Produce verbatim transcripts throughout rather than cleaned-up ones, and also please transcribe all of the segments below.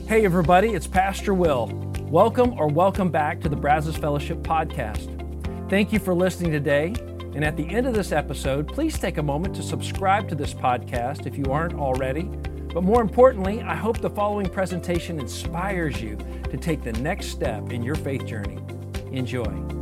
Hey everybody, it's Pastor Will. Welcome or welcome back to the Brazos Fellowship Podcast. Thank you for listening today. And at the end of this episode, please take a moment to subscribe to this podcast if you aren't already. But more importantly, I hope the following presentation inspires you to take the next step in your faith journey. Enjoy.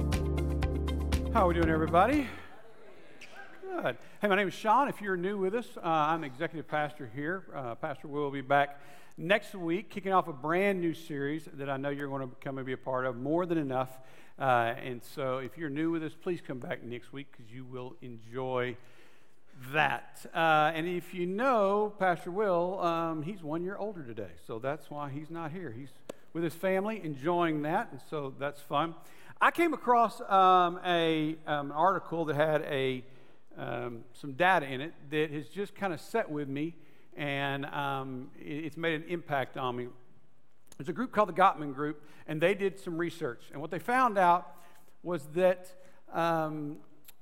How are we doing, everybody? Good. Hey, my name is Sean. If you're new with us, uh, I'm executive pastor here. Uh, Pastor Will will be back next week, kicking off a brand new series that I know you're going to come and be a part of, More Than Enough. Uh, and so if you're new with us, please come back next week because you will enjoy that. Uh, and if you know Pastor Will, um, he's one year older today, so that's why he's not here. He's with his family enjoying that, and so that's fun. I came across um, a um, article that had a um, some data in it that has just kind of set with me, and um, it, it's made an impact on me. There's a group called the Gottman Group, and they did some research, and what they found out was that um,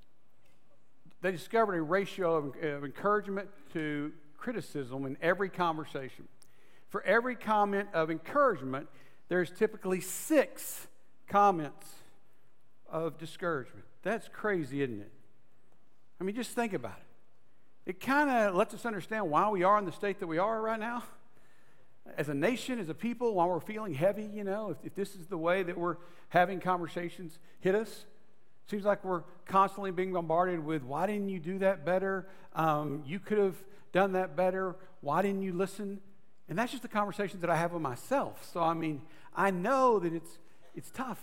they discovered a ratio of, of encouragement to criticism in every conversation. For every comment of encouragement, there's typically six comments of discouragement. That's crazy, isn't it? I mean, just think about it. It kind of lets us understand why we are in the state that we are right now. As a nation, as a people, while we're feeling heavy, you know, if, if this is the way that we're having conversations hit us, seems like we're constantly being bombarded with, why didn't you do that better? Um, you could have done that better. Why didn't you listen? And that's just the conversations that I have with myself. So, I mean, I know that it's it's tough.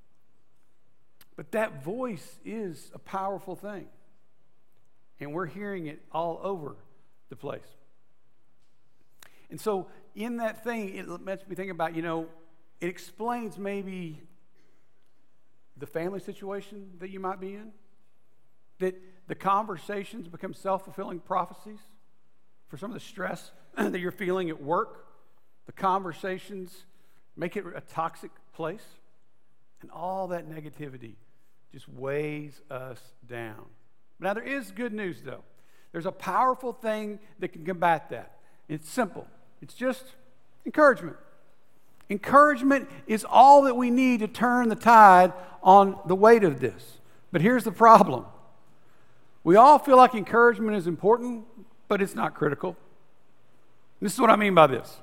But that voice is a powerful thing. And we're hearing it all over the place. And so in that thing, it makes me think about, you know, it explains maybe the family situation that you might be in, that the conversations become self-fulfilling prophecies for some of the stress that you're feeling at work. The conversations make it a toxic place, and all that negativity just weighs us down. Now, there is good news, though. There's a powerful thing that can combat that. It's simple. It's just encouragement. Encouragement is all that we need to turn the tide on the weight of this. But here's the problem. We all feel like encouragement is important, but it's not critical. This is what I mean by this.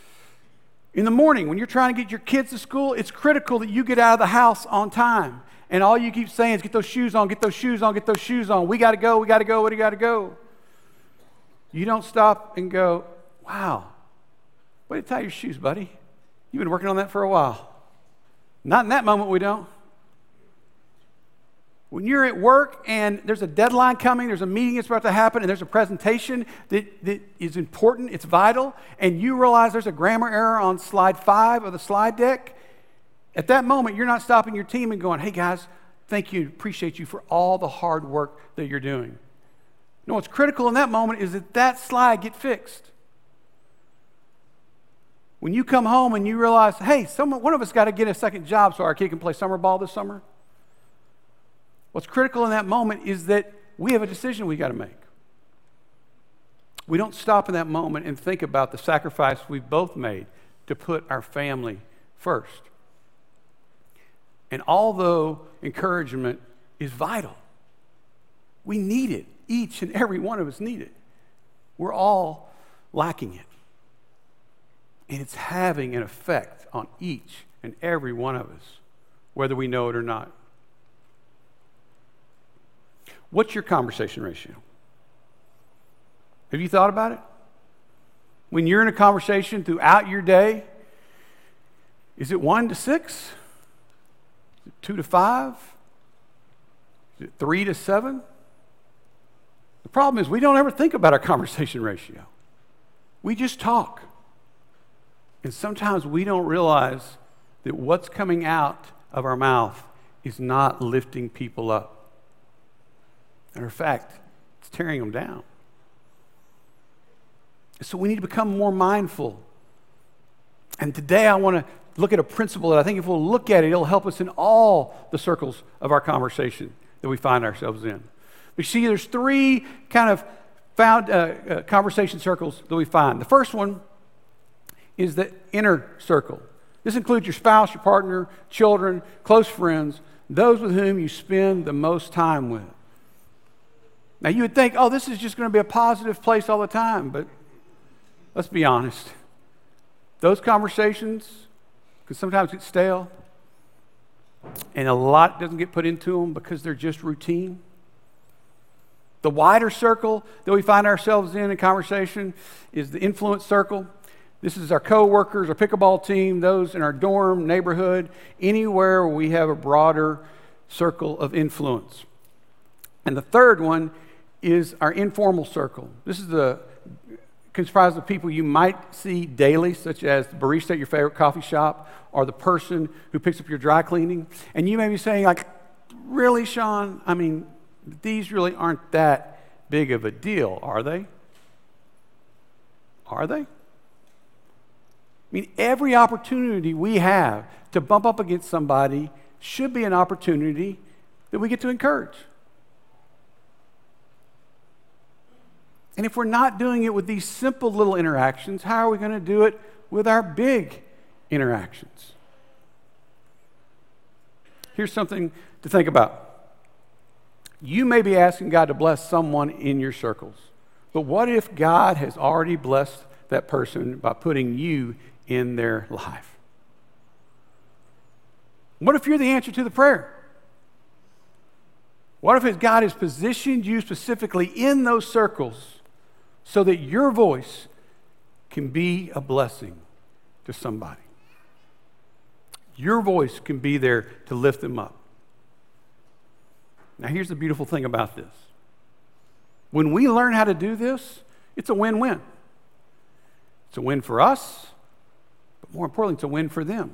In the morning, when you're trying to get your kids to school, it's critical that you get out of the house on time. And all you keep saying is, get those shoes on, get those shoes on, get those shoes on. We got to go, we got to go, we got to go. You don't stop and go, wow, way to tie your shoes, buddy. You've been working on that for a while. Not in that moment, we don't. When you're at work and there's a deadline coming, there's a meeting that's about to happen, and there's a presentation that, that is important, it's vital, and you realize there's a grammar error on slide five of the slide deck, at that moment, you're not stopping your team and going, hey guys, thank you, appreciate you for all the hard work that you're doing. No, what's critical in that moment is that that slide get fixed. When you come home and you realize, hey, someone, one of us got to get a second job so our kid can play summer ball this summer. What's critical in that moment is that we have a decision we got to make. We don't stop in that moment and think about the sacrifice we've both made to put our family first. And although encouragement is vital, we need it. Each and every one of us need it. We're all lacking it. And it's having an effect on each and every one of us, whether we know it or not. What's your conversation ratio? Have you thought about it? When you're in a conversation throughout your day, is it one to six? Is it two to five? Is it three to seven? The problem is we don't ever think about our conversation ratio. We just talk. And sometimes we don't realize that what's coming out of our mouth is not lifting people up. Matter of fact, it's tearing them down. So we need to become more mindful. And today I want to look at a principle that I think if we'll look at it, it'll help us in all the circles of our conversation that we find ourselves in. We see there's three kind of found uh, uh, conversation circles that we find. The first one is the inner circle. This includes your spouse, your partner, children, close friends, those with whom you spend the most time with. Now, you would think, oh, this is just going to be a positive place all the time, but let's be honest. Those conversations can sometimes get stale, and a lot doesn't get put into them because they're just routine. The wider circle that we find ourselves in in conversation is the influence circle. This is our coworkers, our pickleball team, those in our dorm, neighborhood, anywhere where we have a broader circle of influence. And the third one is our informal circle. This is the comprised of people you might see daily, such as the barista at your favorite coffee shop or the person who picks up your dry cleaning. And you may be saying, like, really, Sean? I mean, these really aren't that big of a deal, are they? Are they? I mean, every opportunity we have to bump up against somebody should be an opportunity that we get to encourage. And if we're not doing it with these simple little interactions, how are we going to do it with our big interactions? Here's something to think about. You may be asking God to bless someone in your circles, but what if God has already blessed that person by putting you in their life? What if you're the answer to the prayer? What if God has positioned you specifically in those circles so that your voice can be a blessing to somebody? Your voice can be there to lift them up. Now, here's the beautiful thing about this. When we learn how to do this, it's a win-win. It's a win for us, but more importantly, it's a win for them.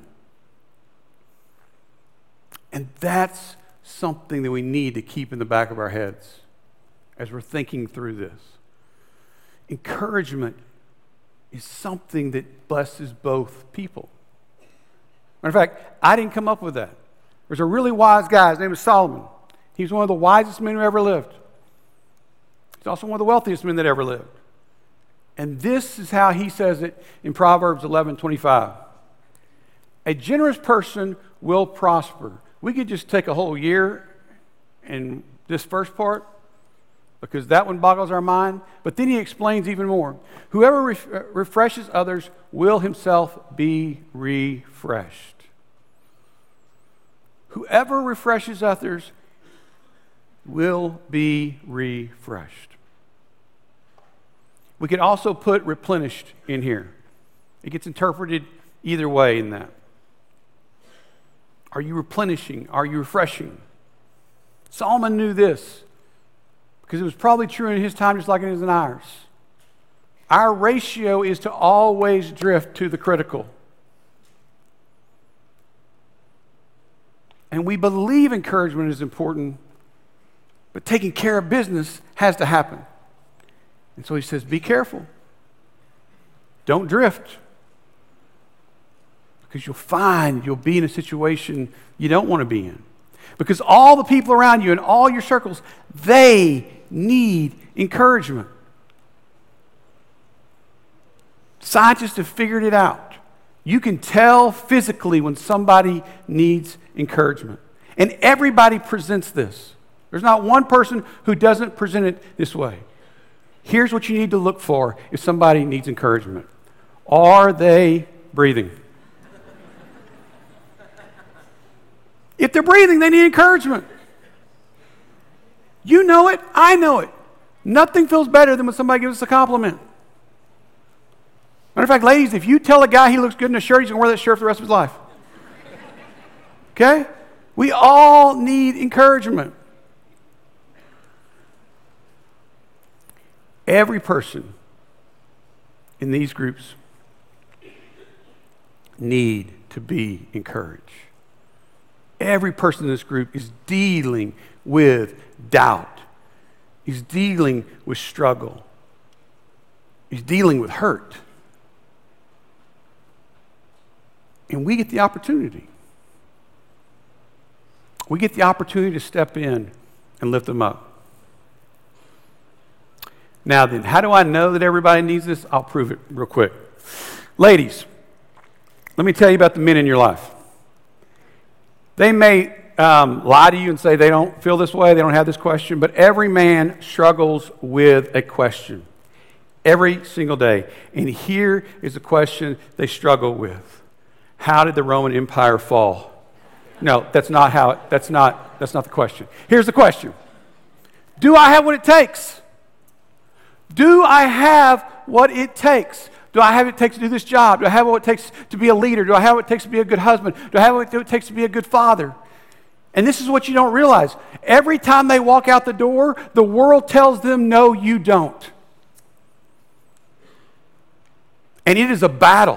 And that's something that we need to keep in the back of our heads as we're thinking through this. Encouragement is something that blesses both people. Matter of fact, I didn't come up with that. There's a really wise guy. His name is Solomon. He's one of the wisest men who ever lived. He's also one of the wealthiest men that ever lived. And this is how he says it in Proverbs eleven twenty-five. A generous person will prosper. We could just take a whole year and this first part, because that one boggles our mind. But then he explains even more. Whoever ref- refreshes others will himself be refreshed. Whoever refreshes others will be refreshed. We could also put replenished in here. It gets interpreted either way in that. Are you replenishing? Are you refreshing? Solomon knew this because it was probably true in his time just like it is in ours. Our ratio is to always drift to the critical. And we believe encouragement is important, but taking care of business has to happen. And so he says, be careful. Don't drift. Because you'll find you'll be in a situation you don't want to be in. Because all the people around you in all your circles, they need encouragement. Scientists have figured it out. You can tell physically when somebody needs encouragement. And everybody presents this. There's not one person who doesn't present it this way. Here's what you need to look for if somebody needs encouragement. Are they breathing? If they're breathing, they need encouragement. You know it. I know it. Nothing feels better than when somebody gives us a compliment. Matter of fact, ladies, if you tell a guy he looks good in a shirt, he's going to wear that shirt for the rest of his life. Okay? We all need encouragement. Every person in these groups need to be encouraged. Every person in this group is dealing with doubt. He's dealing with struggle. He's dealing with hurt. And we get the opportunity. We get the opportunity to step in and lift them up. Now then, how do I know that everybody needs this? I'll prove it real quick. Ladies, let me tell you about the men in your life. They may um, lie to you and say they don't feel this way, they don't have this question, but every man struggles with a question every single day. And here is the question they struggle with. How did the Roman Empire fall? No, that's not how it, that's not, that's not the question. Here's the question. Do I have what it takes? Do I have what it takes? Do I have what it takes to do this job? Do I have what it takes to be a leader? Do I have what it takes to be a good husband? Do I have what it takes to be a good father? And this is what you don't realize. Every time they walk out the door, the world tells them, no, you don't. And it is a battle.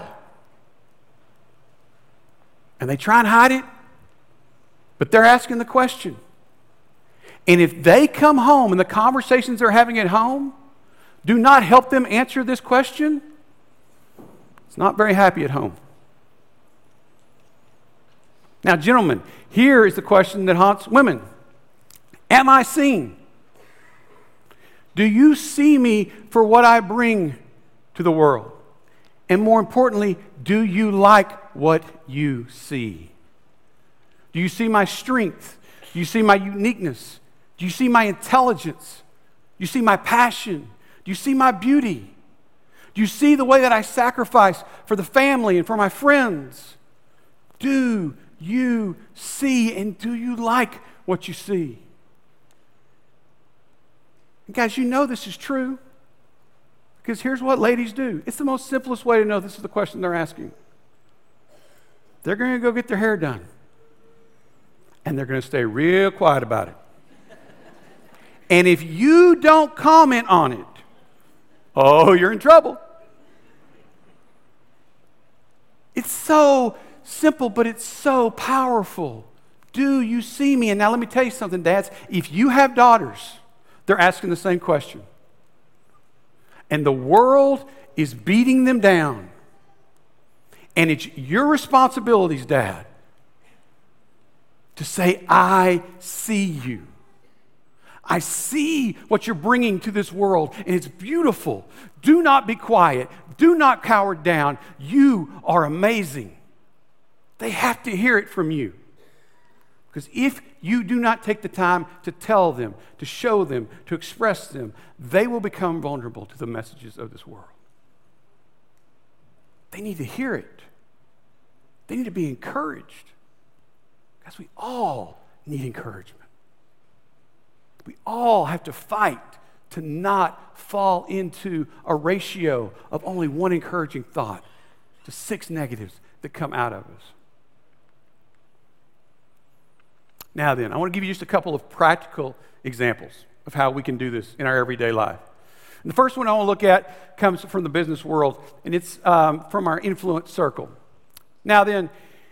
And they try and hide it, but they're asking the question. And if they come home and the conversations they're having at home do not help them answer this question, it's not very happy at home. Now, gentlemen, here is the question that haunts women. Am I seen? Do you see me for what I bring to the world? And more importantly, do you like what you see? Do you see my strength? Do you see my uniqueness? Do you see my intelligence? Do you see my passion? Do you see my beauty? Do you see the way that I sacrifice for the family and for my friends? Do you see, and do you like what you see? And guys, you know this is true. Because here's what ladies do. It's the most simplest way to know this is the question they're asking. They're going to go get their hair done. And they're going to stay real quiet about it. And if you don't comment on it, oh, you're in trouble. It's so simple, but it's so powerful. Do you see me? And now let me tell you something, dads. If you have daughters, they're asking the same question. And the world is beating them down. And it's your responsibilities, Dad, to say, I see you. I see what you're bringing to this world, and it's beautiful. Do not be quiet. Do not cower down. You are amazing. They have to hear it from you. Because if you do not take the time to tell them, to show them, to express them, they will become vulnerable to the messages of this world. They need to hear it. They need to be encouraged. Because we all need encouragement. We all have to fight to not fall into a ratio of only one encouraging thought to six negatives that come out of us. Now then, I want to give you just a couple of practical examples of how we can do this in our everyday life. And the first one I want to look at comes from the business world, and it's um, from our influence circle. Now then,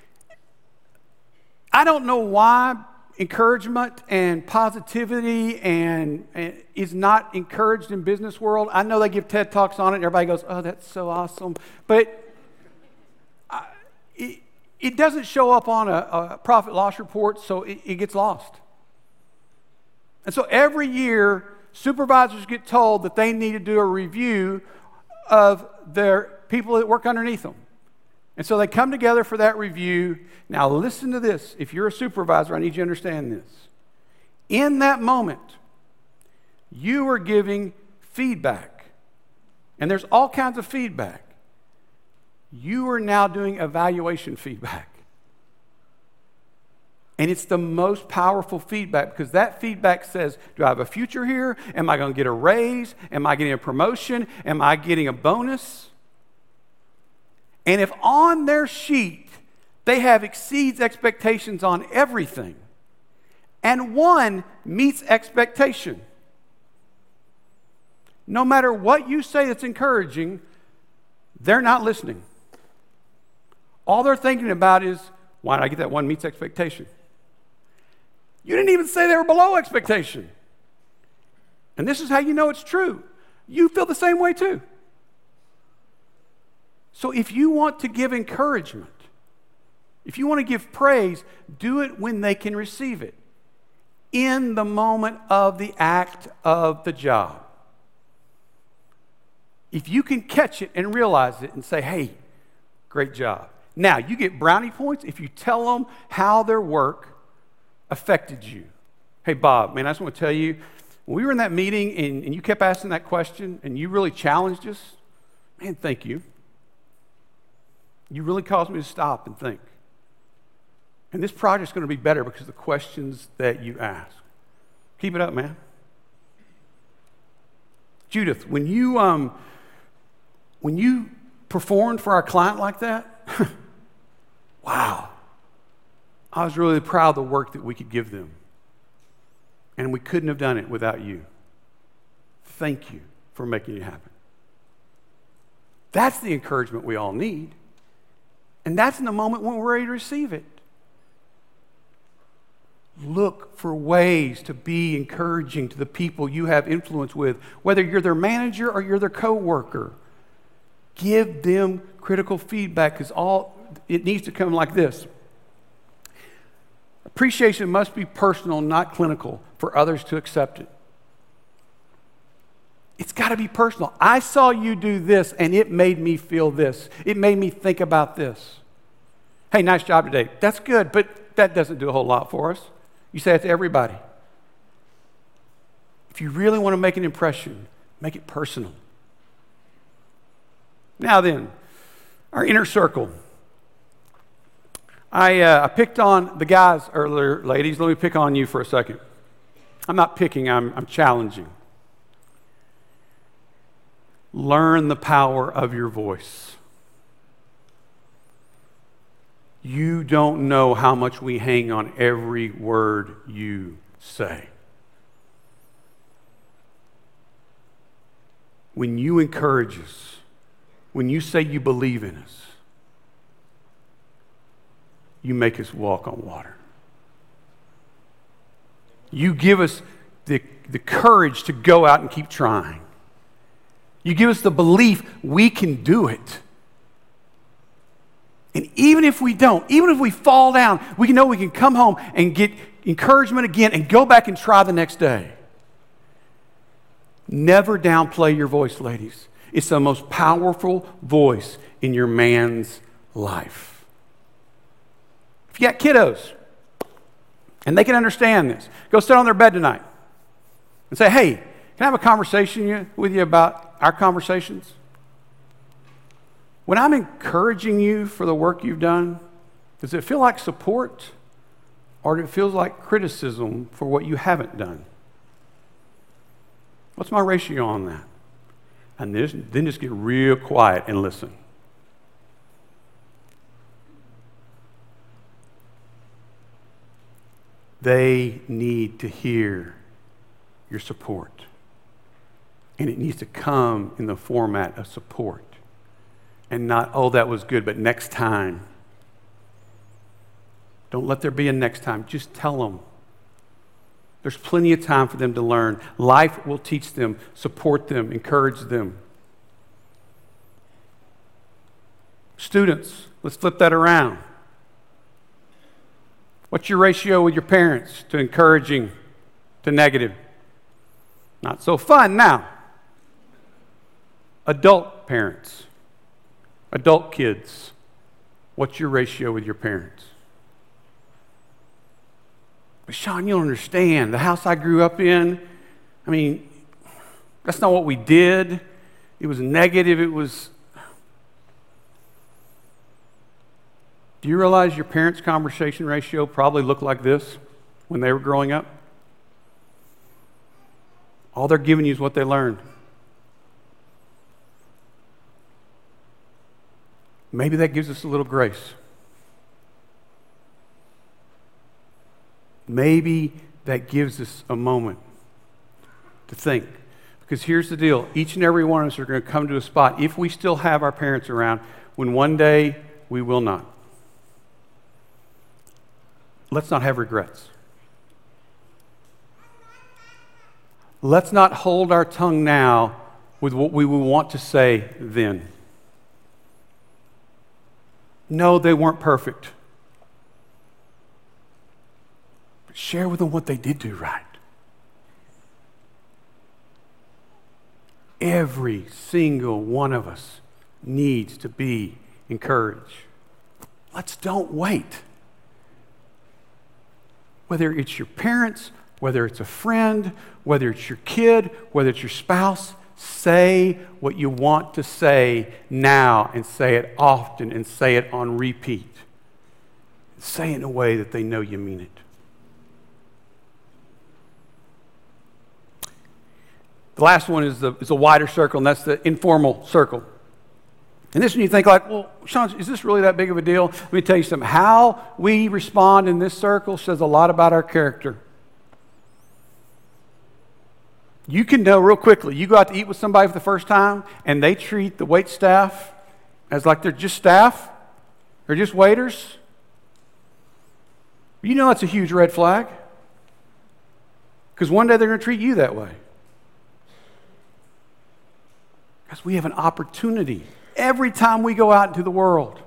I don't know why encouragement and positivity and, and is not encouraged in business world. I know they give TED Talks on it, and everybody goes, oh, that's so awesome. But I, it, It doesn't show up on a, a profit loss report, so it, it gets lost. And so every year, supervisors get told that they need to do a review of their people that work underneath them. And so they come together for that review. Now listen to this. If you're a supervisor, I need you to understand this. In that moment, you are giving feedback. And there's all kinds of feedback. You are now doing evaluation feedback. And it's the most powerful feedback because that feedback says, do I have a future here? Am I going to get a raise? Am I getting a promotion? Am I getting a bonus? And if on their sheet they have exceeds expectations on everything, and one meets expectation, no matter what you say that's encouraging, they're not listening. All they're thinking about is, why did I get that one meets expectation? You didn't even say they were below expectation. And this is how you know it's true. You feel the same way too. So if you want to give encouragement, if you want to give praise, do it when they can receive it. In the moment of the act of the job. If you can catch it and realize it and say, hey, great job. Now, you get brownie points if you tell them how their work affected you. Hey, Bob, man, I just want to tell you, when we were in that meeting and, and you kept asking that question and you really challenged us, man, thank you. You really caused me to stop and think. And this project's going to be better because of the questions that you ask. Keep it up, man. Judith, when you um, when you performed for our client like that, wow. I was really proud of the work that we could give them. And we couldn't have done it without you. Thank you for making it happen. That's the encouragement we all need. And that's in the moment when we're ready to receive it. Look for ways to be encouraging to the people you have influence with, whether you're their manager or you're their coworker. Give them critical feedback because all it needs to come like this. Appreciation must be personal, not clinical, for others to accept it. It's got to be personal. I saw you do this, and it made me feel this. It made me think about this. Hey, nice job today. That's good, but that doesn't do a whole lot for us. You say it to everybody. If you really want to make an impression, make it personal. Now then, our inner circle. I, uh, I picked on the guys earlier, ladies. Let me pick on you for a second. I'm not picking, I'm, I'm challenging. Learn the power of your voice. You don't know how much we hang on every word you say. When you encourage us, when you say you believe in us, you make us walk on water. You give us the, the courage to go out and keep trying. You give us the belief we can do it. And even if we don't, even if we fall down, we know we can come home and get encouragement again and go back and try the next day. Never downplay your voice, ladies. It's the most powerful voice in your man's life. If you got kiddos and they can understand this, go sit on their bed tonight and say, hey, can I have a conversation with you about our conversations? When I'm encouraging you for the work you've done, does it feel like support or does it feel like criticism for what you haven't done? What's my ratio on that? And then just get real quiet and listen. They need to hear your support. And it needs to come in the format of support. And not, oh, that was good, but next time. Don't let there be a next time. Just tell them. There's plenty of time for them to learn. Life will teach them, support them, encourage them. Students, let's flip that around. What's your ratio with your parents to encouraging to negative? Not so fun now. Adult parents, adult kids, what's your ratio with your parents? But Sean, you don't understand. The house I grew up in, I mean, that's not what we did. It was negative. It was... Do you realize your parents' conversation ratio probably looked like this when they were growing up? All they're giving you is what they learned. Maybe that gives us a little grace. Maybe that gives us a moment to think. Because here's the deal. Each and every one of us are going to come to a spot, if we still have our parents around, when one day we will not. Let's not have regrets. Let's not hold our tongue now with what we will want to say then. No, they weren't perfect. But share with them what they did do right. Every single one of us needs to be encouraged. let's don't wait. Whether it's your parents, whether it's a friend, whether it's your kid, whether it's your spouse, say what you want to say now and say it often and say it on repeat. Say it in a way that they know you mean it. The last one is, the, is a wider circle, and that's the informal circle. And this one you think like, well, Sean, is this really that big of a deal? Let me tell you something. How we respond in this circle says a lot about our character. You can know real quickly. You go out to eat with somebody for the first time, and they treat the wait staff as like they're just staff. They're just waiters. You know that's a huge red flag. Because one day they're going to treat you that way. Because we have an opportunity every time we go out into the world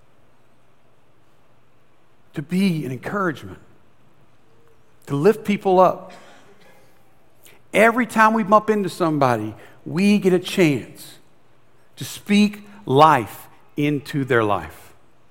to be an encouragement, to lift people up. Every time we bump into somebody, we get a chance to speak life into their life.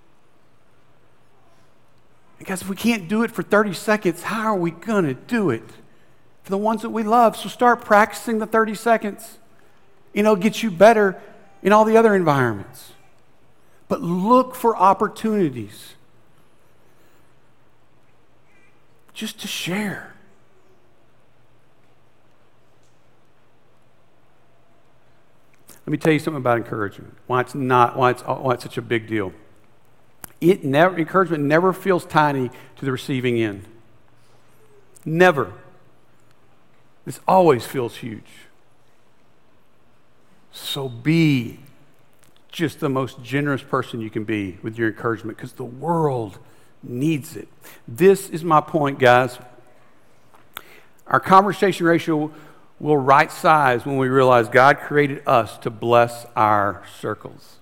Because if we can't do it for thirty seconds, how are we going to do it for the ones that we love? So start practicing the thirty seconds. You know, get you better in all the other environments. But look for opportunities just to share. Let me tell you something about encouragement. Why it's not, why it's, why it's such a big deal. It never, encouragement never feels tiny to the receiving end. Never. This always feels huge. So be just the most generous person you can be with your encouragement, because the world needs it. This is my point, guys. Our conversation ratio will right size when we realize God created us to bless our circles.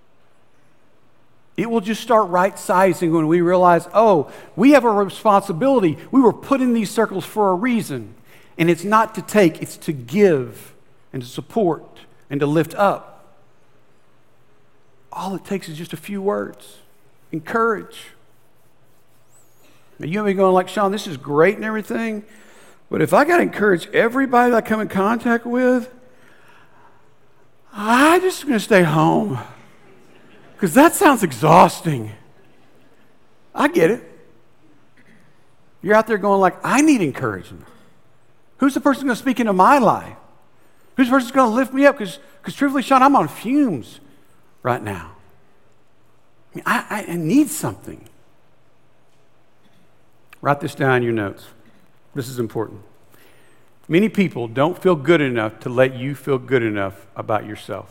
It will just start right sizing when we realize, oh, we have a responsibility. We were put in these circles for a reason. And it's not to take, it's to give and to support and to lift up. All it takes is just a few words. Encourage. Now, you may be going like, Sean, this is great and everything, but if I got to encourage everybody that I come in contact with, I'm just going to stay home. Because that sounds exhausting. I get it. You're out there going like, I need encouragement. Who's the person going to speak into my life? Who's the person going to lift me up? Because truthfully, Sean, I'm on fumes right now. I mean, I, I need something. Write this down in your notes. This is important. Many people don't feel good enough to let you feel good enough about yourself.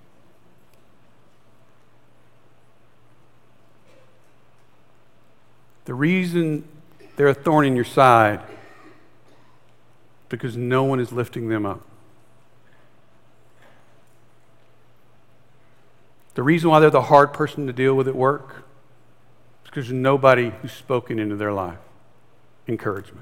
The reason they're a thorn in your side is because no one is lifting them up. The reason why they're the hard person to deal with at work is because there's nobody who's spoken into their life. Encouragement.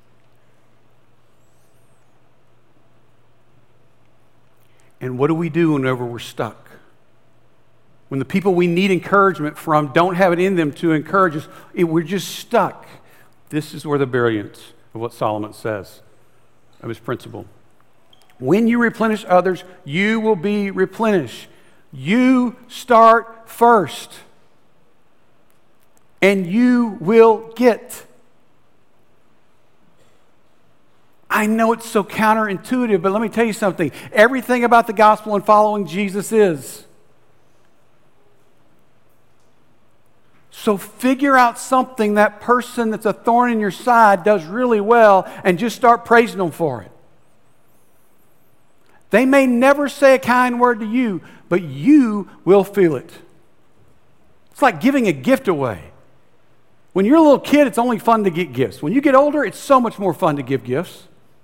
And what do we do whenever we're stuck? When the people we need encouragement from don't have it in them to encourage us, we're just stuck. This is where the brilliance of what Solomon says of his principle. When you replenish others, you will be replenished. You start first, and you will get. I know it's so counterintuitive, but let me tell you something. Everything about the gospel and following Jesus is. So figure out something that person that's a thorn in your side does really well and just start praising them for it. They may never say a kind word to you, but you will feel it. It's like giving a gift away. When you're a little kid, it's only fun to get gifts. When you get older, it's so much more fun to give gifts.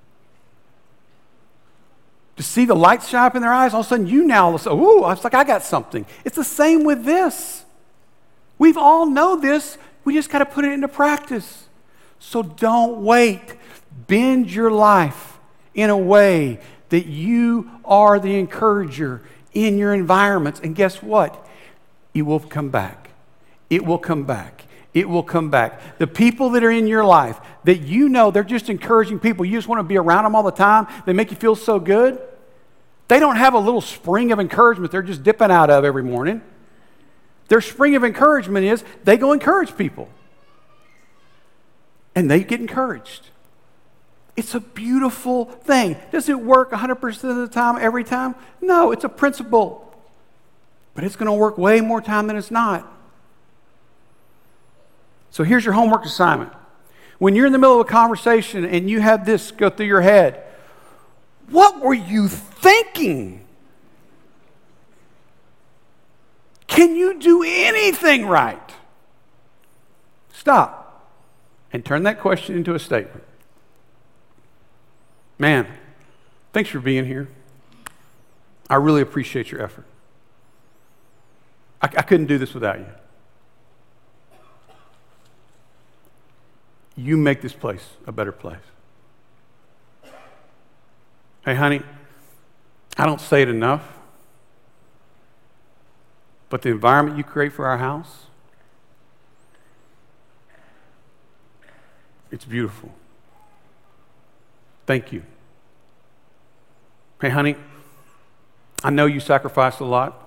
To see the lights shine up in their eyes, all of a sudden you now say, ooh, it's like I got something. It's the same with this. We've all know this. We just got to put it into practice. So don't wait. Bend your life in a way that you are the encourager in your environments. And guess what? It will come back. it will come back. It will come back. The people that are in your life that you know they're just encouraging people, you just want to be around them all the time, they make you feel so good. They don't have a little spring of encouragement they're just dipping out of every morning. Their spring of encouragement is they go encourage people. And they get encouraged. It's a beautiful thing. Does it work one hundred percent of the time, every time? No, it's a principle. But it's going to work way more time than it's not. So here's your homework assignment. When you're in the middle of a conversation and you have this go through your head, what were you thinking? Can you do anything right? Stop and turn that question into a statement. Man, thanks for being here. I really appreciate your effort. I, I couldn't do this without you. You make this place a better place. Hey, honey, I don't say it enough, but the environment you create for our house, it's beautiful. Thank you. Hey, honey, I know you sacrifice a lot.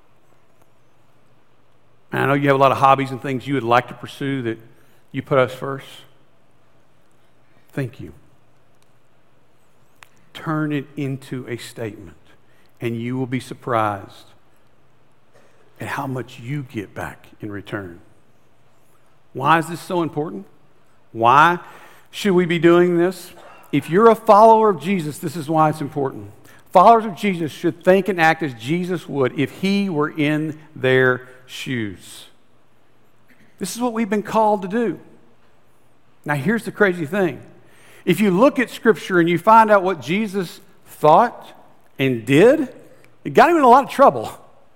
And I know you have a lot of hobbies and things you would like to pursue that you put us first. Thank you. Turn it into a statement, and you will be surprised at how much you get back in return. Why is this so important? Why should we be doing this? If you're a follower of Jesus, this is why it's important. Followers of Jesus should think and act as Jesus would if he were in their shoes. This is what we've been called to do. Now, here's the crazy thing. If you look at Scripture and you find out what Jesus thought and did, it got him in a lot of trouble.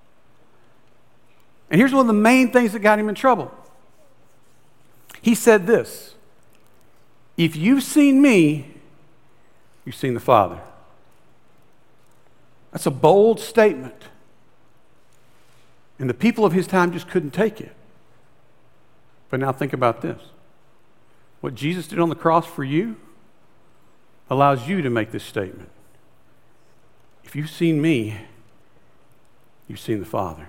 And here's one of the main things that got him in trouble. He said this, if you've seen me, you've seen the Father. That's a bold statement. And the people of his time just couldn't take it. But now think about this. What Jesus did on the cross for you allows you to make this statement. If you've seen me, you've seen the Father.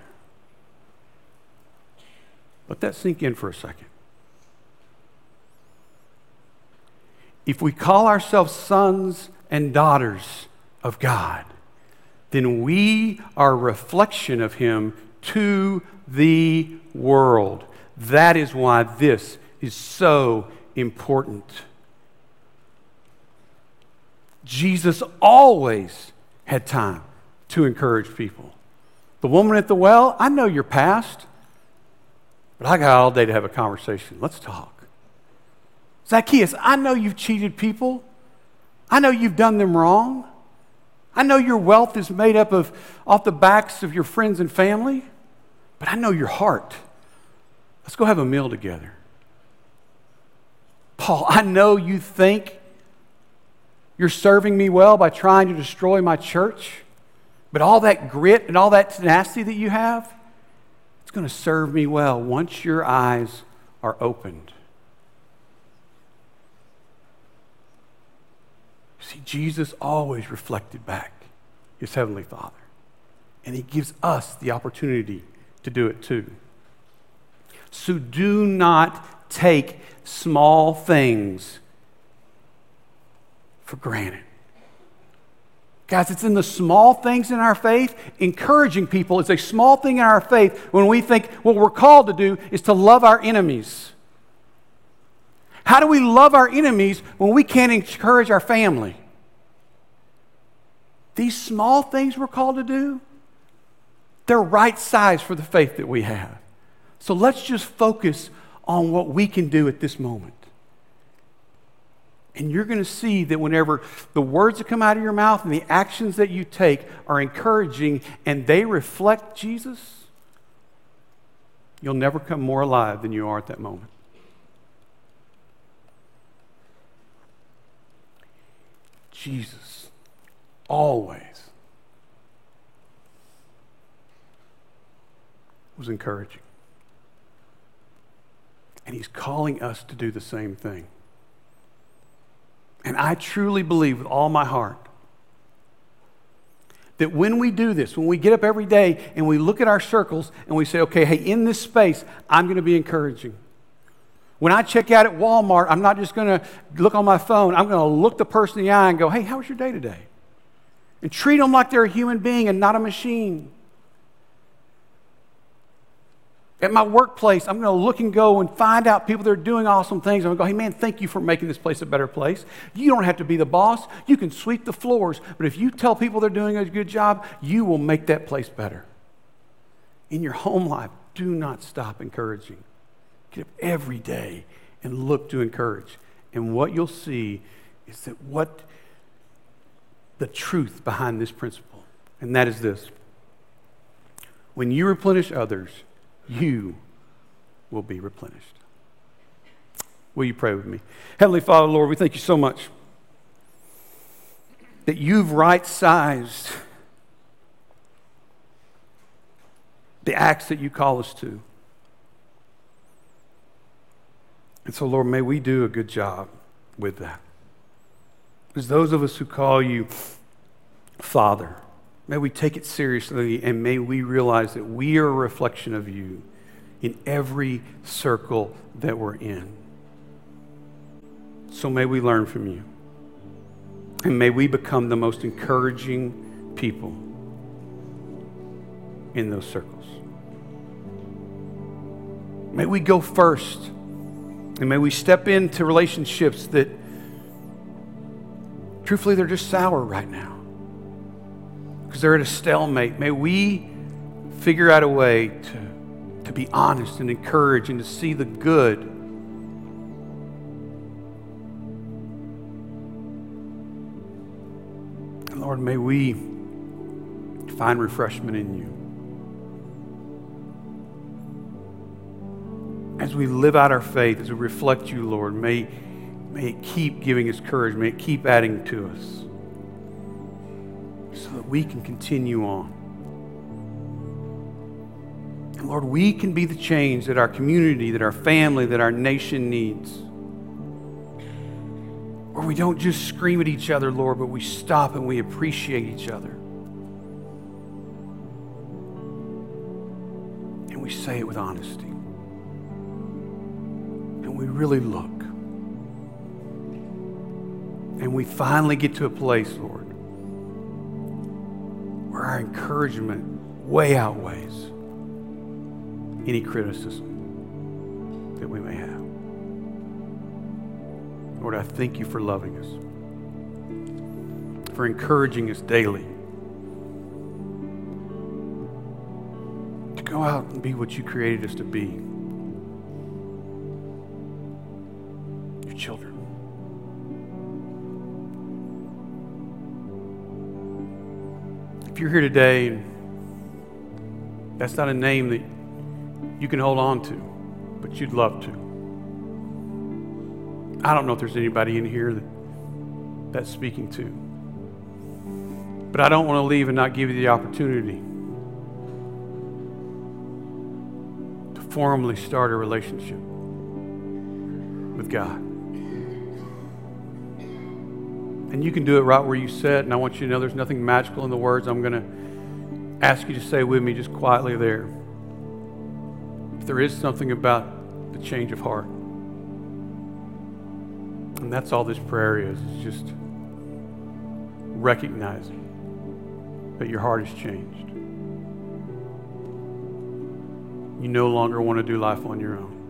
Let that sink in for a second. If we call ourselves sons and daughters of God, then we are a reflection of him to the world. That is why this is so important. Jesus always had time to encourage people. The woman at the well, I know your past, but I got all day to have a conversation. Let's talk. Zacchaeus, I know you've cheated people. I know you've done them wrong. I know your wealth is made up of off the backs of your friends and family, but I know your heart. Let's go have a meal together. Paul, I know you think you're serving me well by trying to destroy my church, but all that grit and all that tenacity that you have, it's going to serve me well once your eyes are opened. See, Jesus always reflected back his Heavenly Father, and he gives us the opportunity to do it too. So do not take small things for granted. Guys, it's in the small things in our faith. Encouraging people is a small thing in our faith when we think what we're called to do is to love our enemies. How do we love our enemies when we can't encourage our family? These small things we're called to do, they're right size for the faith that we have. So let's just focus on what we can do at this moment. And you're going to see that whenever the words that come out of your mouth and the actions that you take are encouraging and they reflect Jesus, you'll never come more alive than you are at that moment. Jesus always was encouraging. And he's calling us to do the same thing. And I truly believe with all my heart that when we do this, when we get up every day and we look at our circles and we say, okay, hey, in this space, I'm going to be encouraging. When I check out at Walmart, I'm not just going to look on my phone. I'm going to look the person in the eye and go, hey, how was your day today? And treat them like they're a human being and not a machine. At my workplace, I'm going to look and go and find out people that are doing awesome things. I'm going to go, hey, man, thank you for making this place a better place. You don't have to be the boss. You can sweep the floors. But if you tell people they're doing a good job, you will make that place better. In your home life, do not stop encouraging. Get up every day and look to encourage. And what you'll see is that what the truth behind this principle, and that is this. When you replenish others, you will be replenished. Will you pray with me? Heavenly Father, Lord, we thank you so much that you've right-sized the acts that you call us to. And so, Lord, may we do a good job with that. As those of us who call you Father, may we take it seriously, and may we realize that we are a reflection of you in every circle that we're in. So may we learn from you. And may we become the most encouraging people in those circles. May we go first, and may we step into relationships that, truthfully, they're just sour right now because they're at a stalemate. May we figure out a way to, to be honest and encourage and to see the good. And Lord, may we find refreshment in you. As we live out our faith, as we reflect you, Lord, may, may it keep giving us courage. May it keep adding to us so that we can continue on. And Lord, we can be the change that our community, that our family, that our nation needs. Where we don't just scream at each other, Lord, but we stop and we appreciate each other. And we say it with honesty. And we really look. And we finally get to a place, Lord, where our encouragement way outweighs any criticism that we may have. Lord, I thank you for loving us, for encouraging us daily to go out and be what you created us to be, your children. If you're here today and that's not a name that you can hold on to, but you'd love to. I don't know if there's anybody in here that that's speaking to. But I don't want to leave and not give you the opportunity to formally start a relationship with God. And you can do it right where you sit, and I want you to know there's nothing magical in the words I'm going to ask you to say with me just quietly there. If there is something about the change of heart. And that's all this prayer is, is just recognizing that your heart has changed. You no longer want to do life on your own.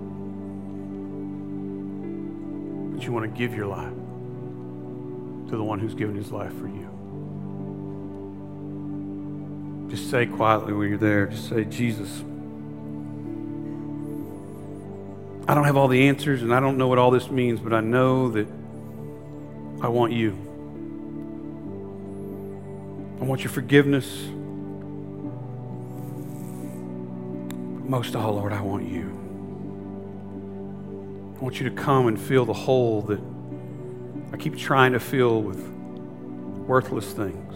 But you want to give your life to the one who's given his life for you. Just say quietly when you're there, just say, Jesus, I don't have all the answers and I don't know what all this means, but I know that I want you. I want your forgiveness. But most of all, Lord, I want you. I want you to come and fill the hole that I keep trying to fill with worthless things.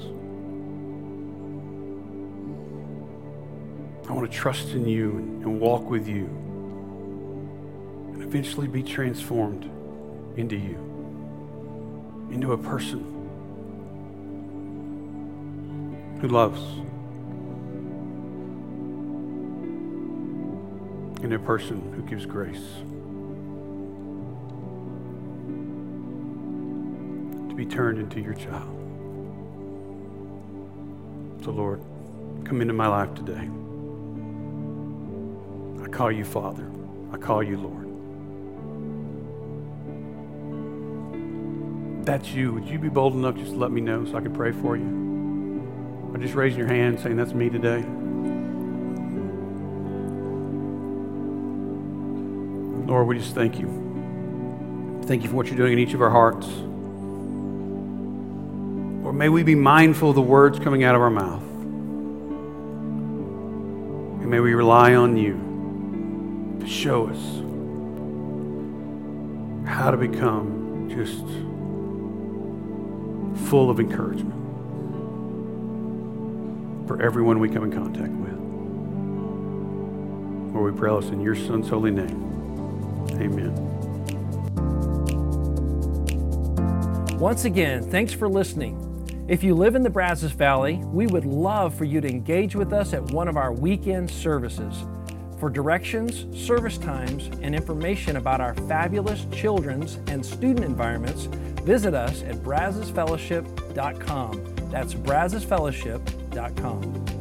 I want to trust in you and walk with you and eventually be transformed into you, into a person who loves, and a person who gives grace. To be turned into your child. So Lord, come into my life today. I call you Father. I call you Lord. If that's you, would you be bold enough just to let me know so I can pray for you? Or just raising your hand saying, that's me today. Lord, we just thank you. Thank you for what you're doing in each of our hearts. Lord, may we be mindful of the words coming out of our mouth. And may we rely on you to show us how to become just full of encouragement for everyone we come in contact with. Lord, we pray this in your Son's holy name. Amen. Once again, thanks for listening. If you live in the Brazos Valley, we would love for you to engage with us at one of our weekend services. For directions, service times, and information about our fabulous children's and student environments, visit us at brazos fellowship dot com. That's brazos fellowship dot com.